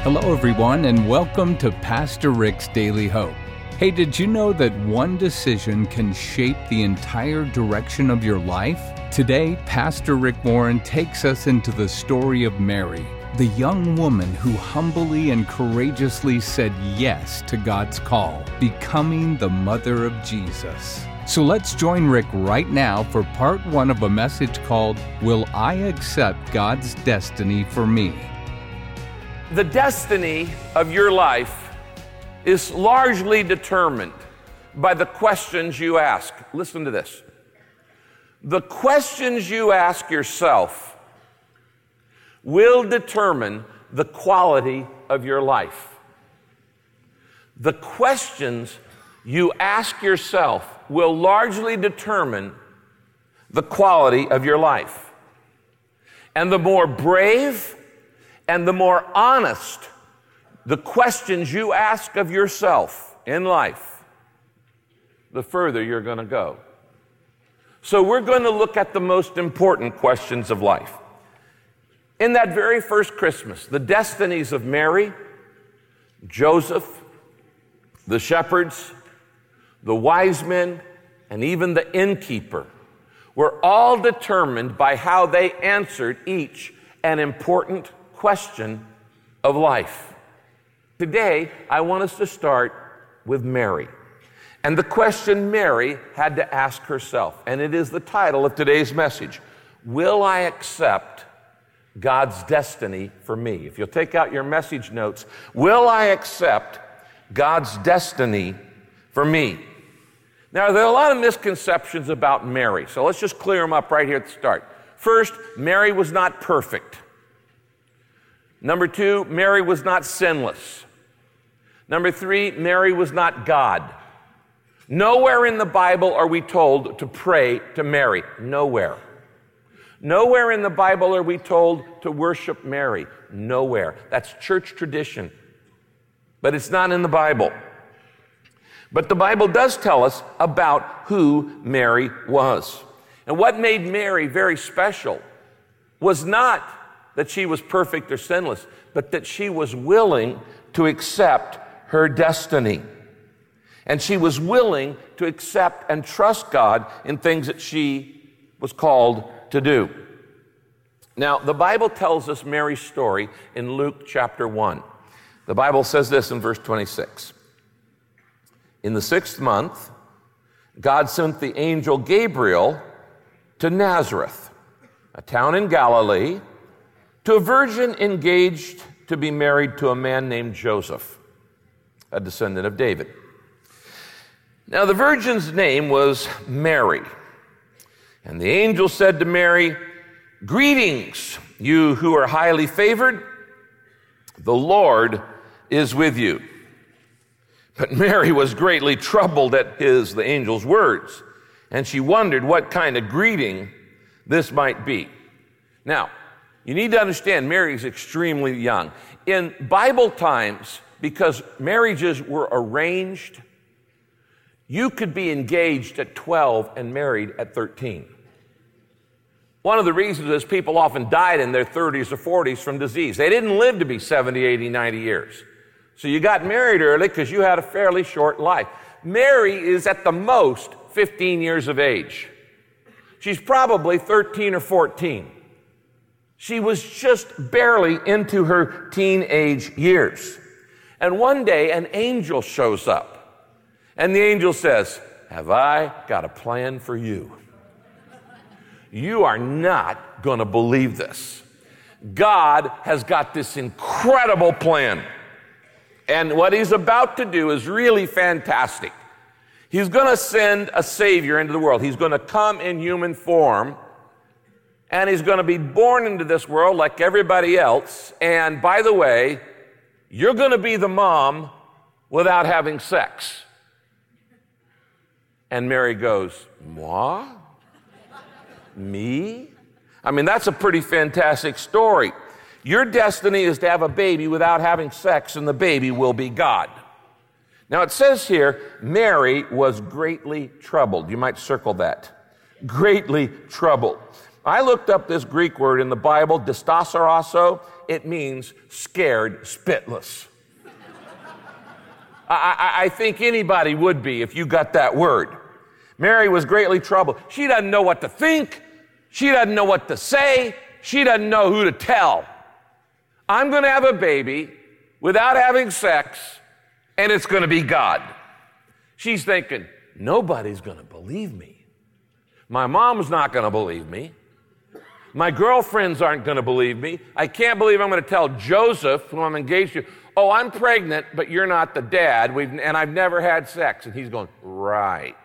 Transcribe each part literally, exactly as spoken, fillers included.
Hello, everyone, and welcome to Pastor Rick's Daily Hope. Hey, did you know that one decision can shape the entire direction of your life? Today, Pastor Rick Warren takes us into the story of Mary, the young woman who humbly and courageously said yes to God's call, becoming the mother of Jesus. So let's join Rick right now for part one of a message called, Will I Accept God's Destiny for Me? The destiny of your life is largely determined by the questions you ask. Listen to this. The questions you ask yourself will determine the quality of your life. The questions you ask yourself will largely determine the quality of your life. And the more brave and the more honest the questions you ask of yourself in life, the further you're going to go. So we're going to look at the most important questions of life. In that very first Christmas, the destinies of Mary, Joseph, the shepherds, the wise men, and even the innkeeper were all determined by how they answered each an important question of life. Today, I want us to start with Mary and the question Mary had to ask herself, and it is the title of today's message, Will I Accept God's Destiny for Me? If you'll take out your message notes, will I accept God's destiny for me? Now, there are a lot of misconceptions about Mary, so let's just clear them up right here at the start. First, Mary was not perfect. Number two, Mary was not sinless. Number three, Mary was not God. Nowhere in the Bible are we told to pray to Mary. Nowhere. Nowhere in the Bible are we told to worship Mary. Nowhere. That's church tradition. But it's not in the Bible. But the Bible does tell us about who Mary was. And what made Mary very special was not that she was perfect or sinless, but that she was willing to accept her destiny. And she was willing to accept and trust God in things that she was called to do. Now, the Bible tells us Mary's story in Luke chapter one. The Bible says this in verse twenty-six. In the sixth month, God sent the angel Gabriel to Nazareth, a town in Galilee, to a virgin engaged to be married to a man named Joseph, a descendant of David. Now, the virgin's name was Mary. And the angel said to Mary, Greetings, you who are highly favored. The Lord is with you. But Mary was greatly troubled at his, the angel's words, and she wondered what kind of greeting this might be. Now, you need to understand, Mary is extremely young. In Bible times, because marriages were arranged, you could be engaged at twelve and married at thirteen. One of the reasons is people often died in their thirties or forties from disease. They didn't live to be seventy, eighty, ninety years. So you got married early because you had a fairly short life. Mary is at the most fifteen years of age. She's probably thirteen or fourteen. She was just barely into her teenage years. And one day, an angel shows up. And the angel says, Have I got a plan for you? You are not going to believe this. God has got this incredible plan. And what he's about to do is really fantastic. He's going to send a Savior into the world. He's going to come in human form. And he's going to be born into this world like everybody else. And by the way, you're going to be the mom without having sex. And Mary goes, Moi? Me? I mean, that's a pretty fantastic story. Your destiny is to have a baby without having sex, and the baby will be God. Now, it says here, Mary was greatly troubled. You might circle that. Greatly troubled. I looked up this Greek word in the Bible, dystosarasso. It means scared spitless. I, I, I think anybody would be if you got that word. Mary was greatly troubled. She doesn't know what to think. She doesn't know what to say. She doesn't know who to tell. I'm going to have a baby without having sex, and it's going to be God. She's thinking, nobody's going to believe me. My mom's not going to believe me. My girlfriends aren't going to believe me. I can't believe I'm going to tell Joseph, who I'm engaged to, oh, I'm pregnant, but you're not the dad, We've, and I've never had sex. And he's going, right.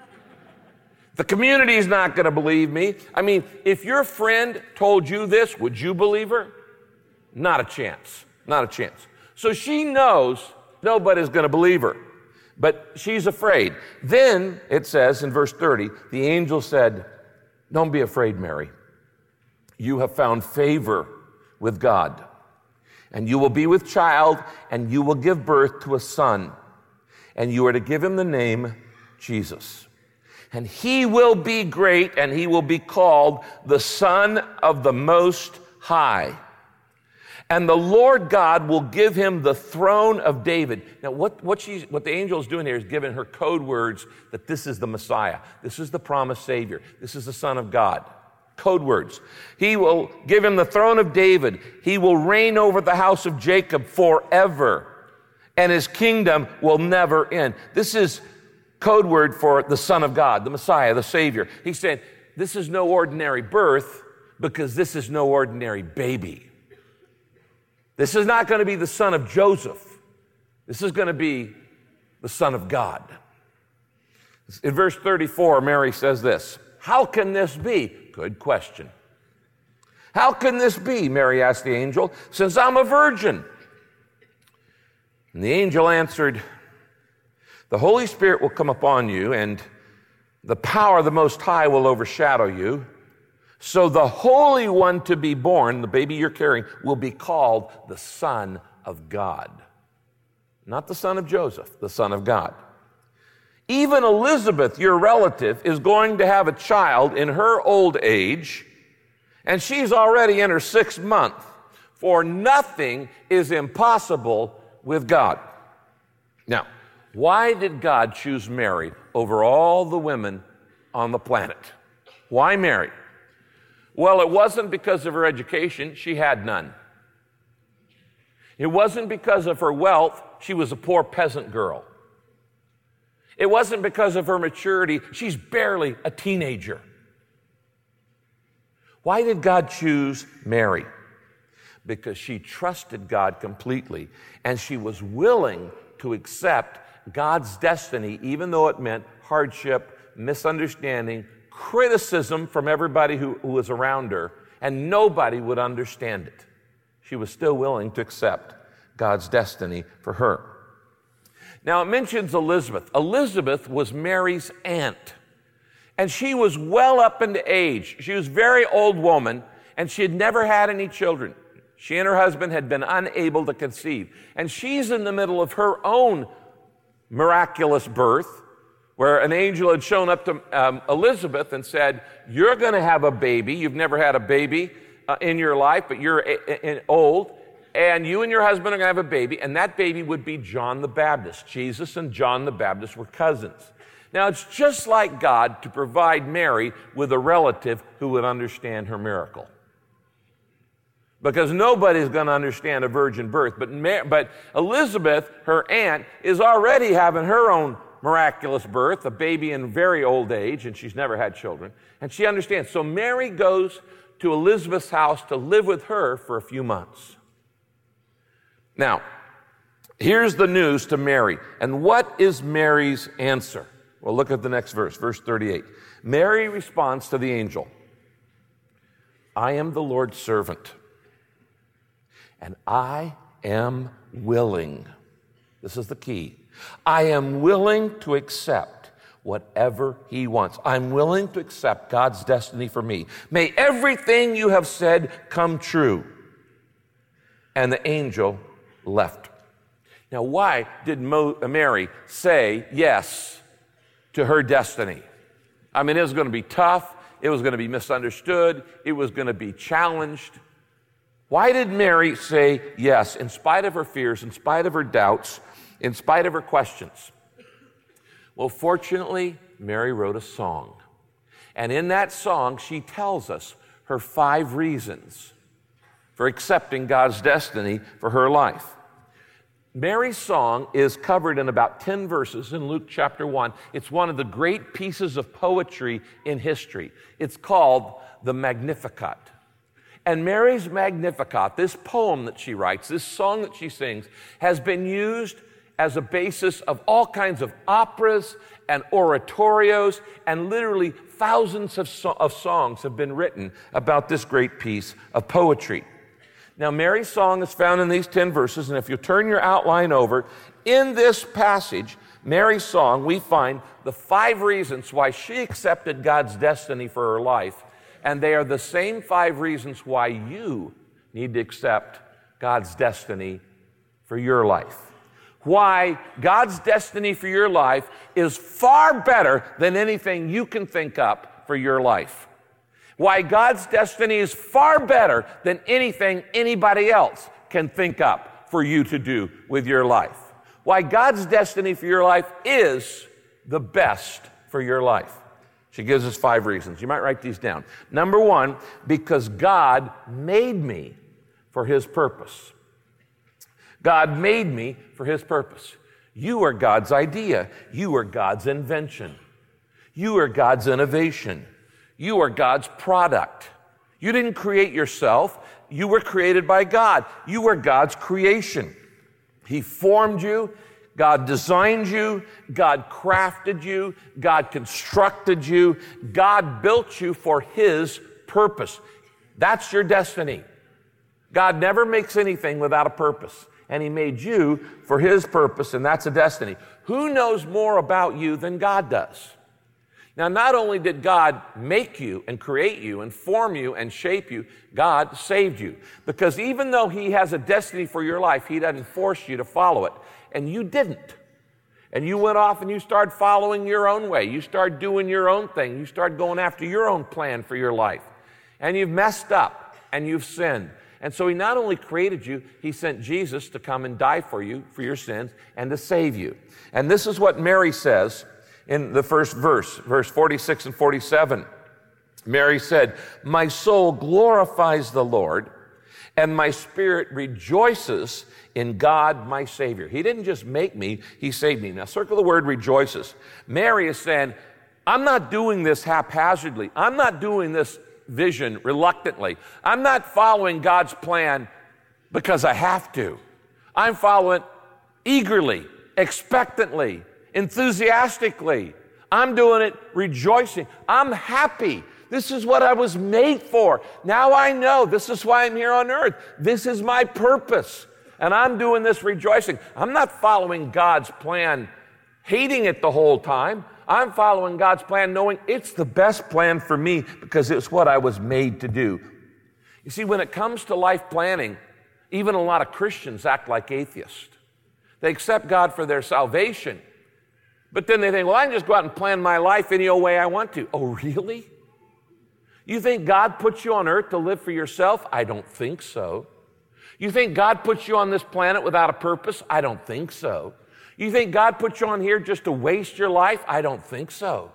The community's not going to believe me. I mean, if your friend told you this, would you believe her? Not a chance. Not a chance. So she knows nobody's going to believe her, but she's afraid. Then it says in verse thirty, the angel said, don't be afraid, Mary. You have found favor with God, and you will be with child, and you will give birth to a son, and you are to give him the name Jesus. And he will be great, and he will be called the Son of the Most High. And the Lord God will give him the throne of David. Now, what, what, she's, what the angel is doing here is giving her code words that this is the Messiah. This is the promised Savior. This is the Son of God. Code words. He will give him the throne of David. He will reign over the house of Jacob forever, and his kingdom will never end. This is code word for the Son of God, the Messiah, the Savior. He said, this is no ordinary birth because this is no ordinary baby. This is not going to be the son of Joseph. This is going to be the Son of God. In verse thirty-four, Mary says this, how can this be? Good question. How can this be, Mary asked the angel, since I'm a virgin? And the angel answered, the Holy Spirit will come upon you, and the power of the Most High will overshadow you. So the Holy One to be born, the baby you're carrying, will be called the Son of God. Not the son of Joseph, the Son of God. Even Elizabeth, your relative, is going to have a child in her old age, and she's already in her sixth month, for nothing is impossible with God. Now, why did God choose Mary over all the women on the planet? Why Mary? Well, it wasn't because of her education. She had none. It wasn't because of her wealth. She was a poor peasant girl. It wasn't because of her maturity. She's barely a teenager. Why did God choose Mary? Because she trusted God completely, and she was willing to accept God's destiny, even though it meant hardship, misunderstanding, criticism from everybody who, who was around her, and nobody would understand it. She was still willing to accept God's destiny for her. Now, it mentions Elizabeth. Elizabeth was Mary's aunt, and she was well up into age. She was a very old woman, and she had never had any children. She and her husband had been unable to conceive, and she's in the middle of her own miraculous birth, where an angel had shown up to um, Elizabeth and said, you're going to have a baby. You've never had a baby uh, in your life, but you're a- a- old, and you and your husband are going to have a baby, and that baby would be John the Baptist. Jesus and John the Baptist were cousins. Now, it's just like God to provide Mary with a relative who would understand her miracle. Because nobody's going to understand a virgin birth, but, Mar- but Elizabeth, her aunt, is already having her own miraculous birth, a baby in very old age, and she's never had children, and she understands. So Mary goes to Elizabeth's house to live with her for a few months. Now, here's the news to Mary. And what is Mary's answer? Well, look at the next verse, verse thirty-eight. Mary responds to the angel, I am the Lord's servant, and I am willing. This is the key. I am willing to accept whatever he wants. I'm willing to accept God's destiny for me. May everything you have said come true. And the angel left. Now, why did Mo- Mary say yes to her destiny? I mean, it was going to be tough. It was going to be misunderstood. It was going to be challenged. Why did Mary say yes, in spite of her fears, in spite of her doubts, in spite of her questions? Well, fortunately, Mary wrote a song. And in that song, she tells us her five reasons for accepting God's destiny for her life. Mary's song is covered in about ten verses in Luke chapter one. It's one of the great pieces of poetry in history. It's called the Magnificat. And Mary's Magnificat, this poem that she writes, this song that she sings, has been used as a basis of all kinds of operas and oratorios, and literally thousands of, so- of songs have been written about this great piece of poetry. Now, Mary's song is found in these ten verses, and if you turn your outline over, in this passage, Mary's song, we find the five reasons why she accepted God's destiny for her life, and they are the same five reasons why you need to accept God's destiny for your life. Why God's destiny for your life is far better than anything you can think up for your life. Why God's destiny is far better than anything anybody else can think up for you to do with your life. Why God's destiny for your life is the best for your life. She gives us five reasons. You might write these down. Number one, because God made me for His purpose. God made me for His purpose. You are God's idea. You are God's invention. You are God's innovation. You are God's product. You didn't create yourself. You were created by God. You were God's creation. He formed you. God designed you. God crafted you. God constructed you. God built you for His purpose. That's your destiny. God never makes anything without a purpose. And He made you for His purpose, and that's a destiny. Who knows more about you than God does? Now, not only did God make you and create you and form you and shape you, God saved you. Because even though He has a destiny for your life, He doesn't force you to follow it. And you didn't. And you went off and you started following your own way. You started doing your own thing. You started going after your own plan for your life. And you've messed up and you've sinned. And so He not only created you, He sent Jesus to come and die for you, for your sins, and to save you. And this is what Mary says in the first verse, verse forty-six and forty-seven. Mary said, "My soul glorifies the Lord, and my spirit rejoices in God, my Savior." He didn't just make me, He saved me. Now circle the word rejoices. Mary is saying, I'm not doing this haphazardly. I'm not doing this vision reluctantly. I'm not following God's plan because I have to. I'm following it eagerly, expectantly, enthusiastically. I'm doing it rejoicing. I'm happy. This is what I was made for. Now I know this is why I'm here on earth. This is my purpose. And I'm doing this rejoicing. I'm not following God's plan, hating it the whole time. I'm following God's plan knowing it's the best plan for me because it's what I was made to do. You see, when it comes to life planning, even a lot of Christians act like atheists. They accept God for their salvation, but then they think, well, I can just go out and plan my life any old way I want to. Oh, really? You think God put you on earth to live for yourself? I don't think so. You think God put you on this planet without a purpose? I don't think so. You think God put you on here just to waste your life? I don't think so.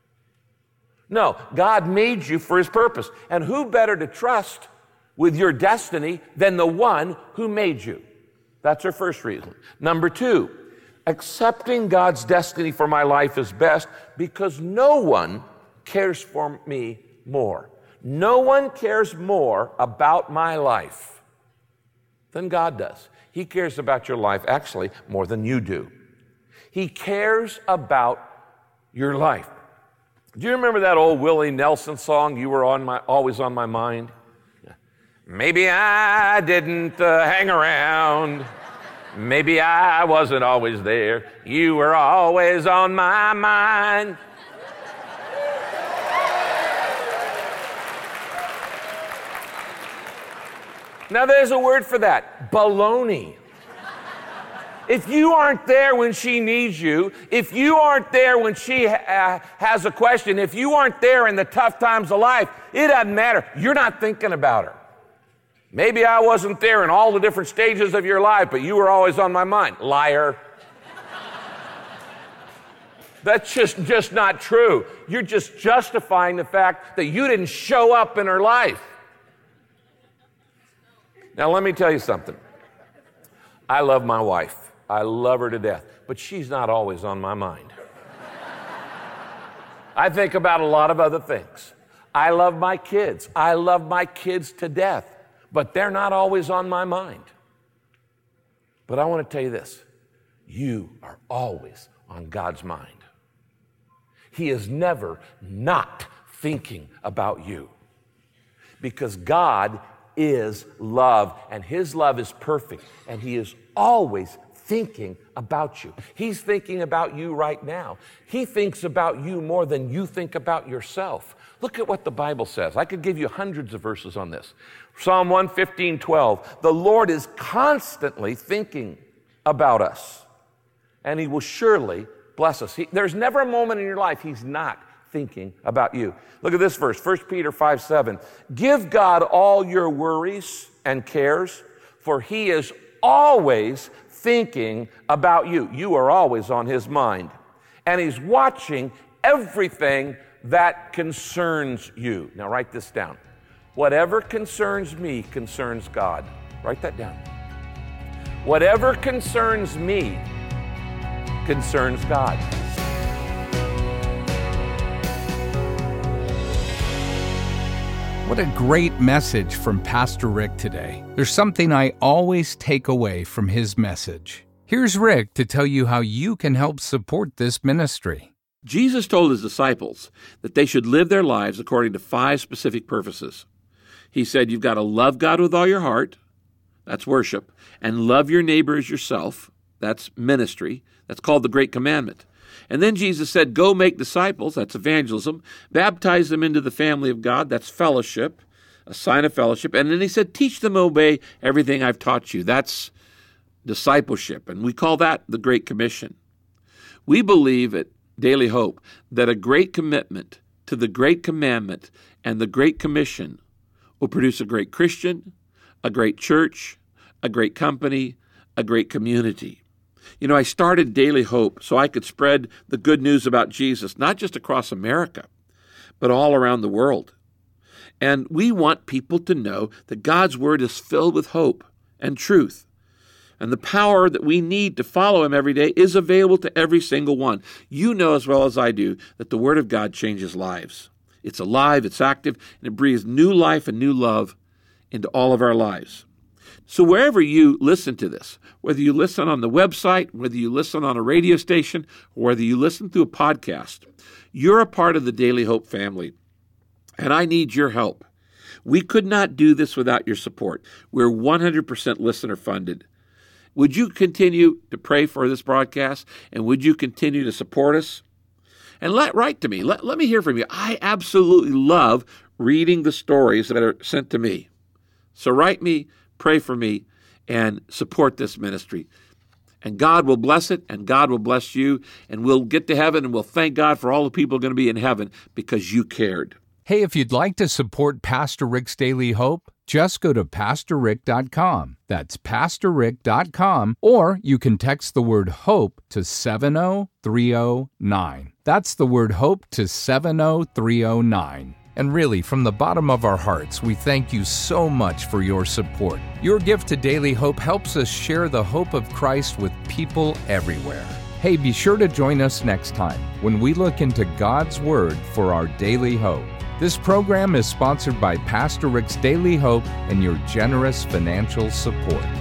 No, God made you for His purpose. And who better to trust with your destiny than the one who made you? That's our first reason. Number two, accepting God's destiny for my life is best because no one cares for me more. No one cares more about my life than God does. He cares about your life actually more than you do. He cares about your life. Do you remember that old Willie Nelson song, "You Were on my, Always on My Mind"? Maybe I didn't uh, hang around. Maybe I wasn't always there. You were always on my mind. Now there's a word for that, baloney. If you aren't there when she needs you, if you aren't there when she ha- has a question, if you aren't there in the tough times of life, it doesn't matter. You're not thinking about her. Maybe I wasn't there in all the different stages of your life, but you were always on my mind. Liar. That's just, just not true. You're just justifying the fact that you didn't show up in her life. Now, let me tell you something. I love my wife. I love her to death, but she's not always on my mind. I think about a lot of other things. I love my kids. I love my kids to death, but they're not always on my mind. But I want to tell you this. You are always on God's mind. He is never not thinking about you because God is love, and His love is perfect, and He is always thinking about you. He's thinking about you right now. He thinks about you more than you think about yourself. Look at what the Bible says. I could give you hundreds of verses on this. Psalm one fifteen, twelve. The Lord is constantly thinking about us, and He will surely bless us. He, there's never a moment in your life He's not thinking about you. Look at this verse, First Peter five, seven. Give God all your worries and cares, for He is always thinking about you. You are always on His mind. And He's watching everything that concerns you. Now write this down. Whatever concerns me concerns God. Write that down. Whatever concerns me concerns God. What a great message from Pastor Rick today. There's something I always take away from his message. Here's Rick to tell you how you can help support this ministry. Jesus told His disciples that they should live their lives according to five specific purposes. He said you've got to love God with all your heart, that's worship, and love your neighbor as yourself, that's ministry, that's called the Great Commandment. And then Jesus said, go make disciples, that's evangelism, baptize them into the family of God, that's fellowship, a sign of fellowship. And then He said, teach them to obey everything I've taught you, that's discipleship. And we call that the Great Commission. We believe at Daily Hope that a great commitment to the Great Commandment and the Great Commission will produce a great Christian, a great church, a great company, a great community. You know, I started Daily Hope so I could spread the good news about Jesus, not just across America, but all around the world. And we want people to know that God's Word is filled with hope and truth. And the power that we need to follow Him every day is available to every single one. You know as well as I do that the Word of God changes lives. It's alive, it's active, and it breathes new life and new love into all of our lives. So wherever you listen to this, whether you listen on the website, whether you listen on a radio station, or whether you listen through a podcast, you're a part of the Daily Hope family, and I need your help. We could not do this without your support. We're one hundred percent listener funded. Would you continue to pray for this broadcast, and would you continue to support us? And let write to me. Let, let me hear from you. I absolutely love reading the stories that are sent to me. So write me, pray for me, and support this ministry. And God will bless it, and God will bless you, and we'll get to heaven, and we'll thank God for all the people going to be in heaven because you cared. Hey, if you'd like to support Pastor Rick's Daily Hope, just go to pastor rick dot com. That's pastor rick dot com, or you can text the word HOPE to seven oh three oh nine. That's the word HOPE to seven oh three oh nine. And really, from the bottom of our hearts, we thank you so much for your support. Your gift to Daily Hope helps us share the hope of Christ with people everywhere. Hey, be sure to join us next time when we look into God's Word for our daily hope. This program is sponsored by Pastor Rick's Daily Hope and your generous financial support.